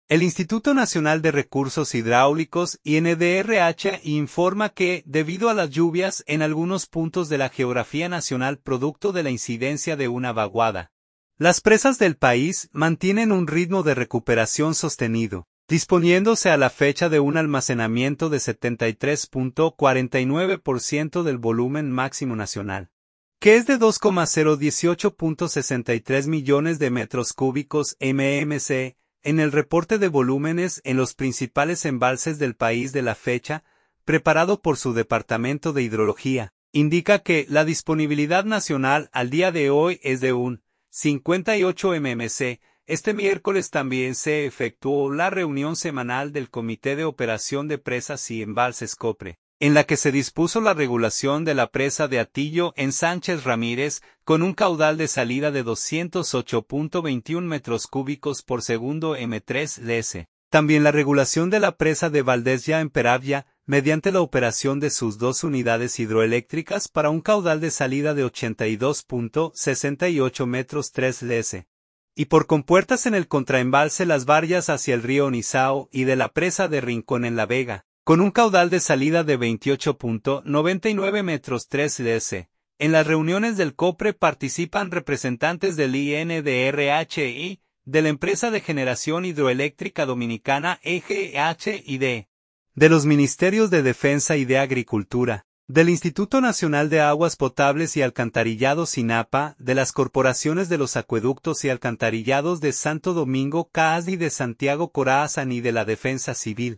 El Instituto Nacional de Recursos Hidráulicos INDRH informa que, debido a las lluvias en algunos puntos de la geografía nacional producto de la incidencia de una vaguada, las presas del país mantienen un ritmo de recuperación sostenido, disponiéndose a la fecha de un almacenamiento de 73.49% del volumen máximo nacional, que es de 2,018.63 millones de metros cúbicos mmc, en el reporte de volúmenes en los principales embalses del país de la fecha, preparado por su Departamento de Hidrología, indica que la disponibilidad nacional al día de hoy es de un 58 mmc. Este miércoles también se efectuó la reunión semanal del Comité de Operación de Presas y Embalses COPRE, en la que se dispuso la regulación de la presa de Atillo en Sánchez Ramírez, con un caudal de salida de 208.21 metros cúbicos por segundo m3ds. También la regulación de la presa de Valdezya en Peravia, mediante la operación de sus dos unidades hidroeléctricas para un caudal de salida de 82.68 metros 3ds. Y por compuertas en el contraembalse Las Varias hacia el río Nizao y de la presa de Rincón en La Vega, con un caudal de salida de 28.99 metros 3ds. En las reuniones del COPRE participan representantes del INDRH, de la Empresa de Generación Hidroeléctrica Dominicana EGH y de los Ministerios de Defensa y de Agricultura, del Instituto Nacional de Aguas Potables y Alcantarillados INAPA, de las corporaciones de los acueductos y alcantarillados de Santo Domingo CAAS y de Santiago Corazán y de la Defensa Civil.